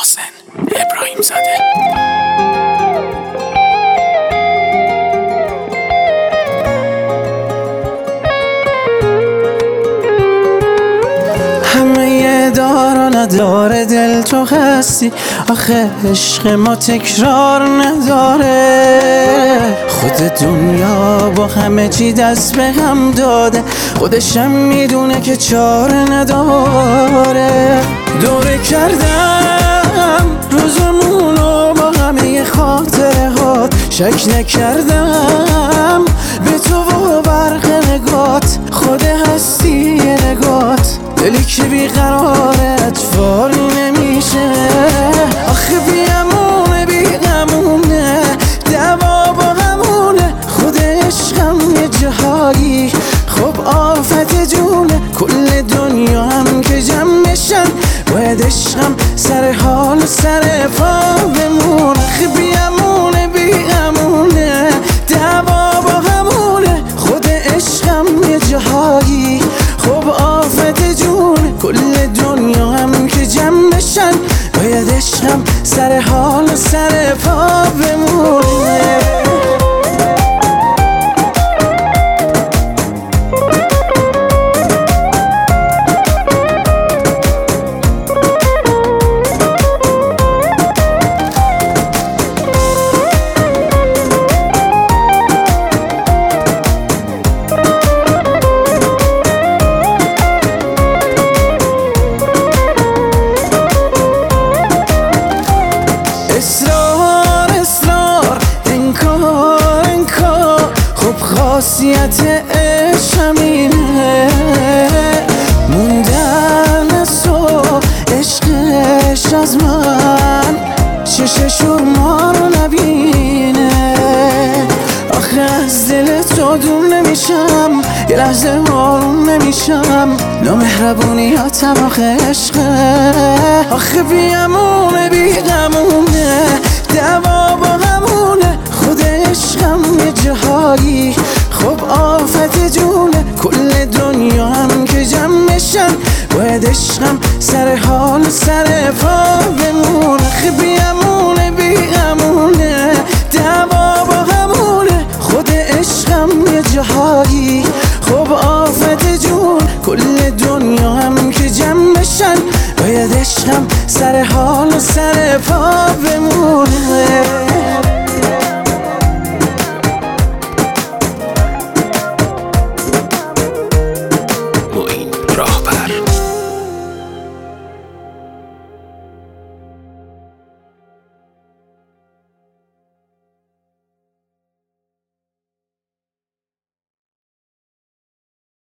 محسن ابراهیم زاده. همه دار و نداره دل تو هستی، آخه عشق ما تکرار نداره. خود دنیا با همه چی دست به هم داده، خودشم میدونه که چاره نداره. دوره کردم روزمونو با همه خاطره هات، شک نکردم به تو و برق نگات، خود هستی نگات. دلی که بیقرارت فاری نمیشه، آخه بیامونه بیغمونه، دوا با همونه. خود عشقم یه جاهایی خب آفت جونه، کل دنیا هم که جمع بشن باید عشقم سر حال و سر پا بمونه. آخه بیامونه بیغمونه، دوا با همونه. خود عشقم یه جاهایی خب آفت جونه، کل دنیا هم که جمع بشن باید عشقم سر حال و سر پا بمونه. اصرار اصرار انکار انکار، خب خاصیت عشق همینه. موندن از تو عشقش از من، چششور ما رو نبینه. آخه از دل تو دور نمیشم، یه لحظه آروم نمیشم. نامهربونیاتم آخه عشقه، آخه بیامونه بیغمونه، دوا با همونه. خود عشقم یه جاهایی خب آفت جونه، کل دنیا هم که جمع بشن باید عشقم سر حال و سر پا بمونه. آخه بیامونه بیغمونه، دوا با همونه. خود عشقم یه جاهایی خب آفت جون، کل دنیا هم که جمع بشن باید عشقم سر حال و سر پا بمونه.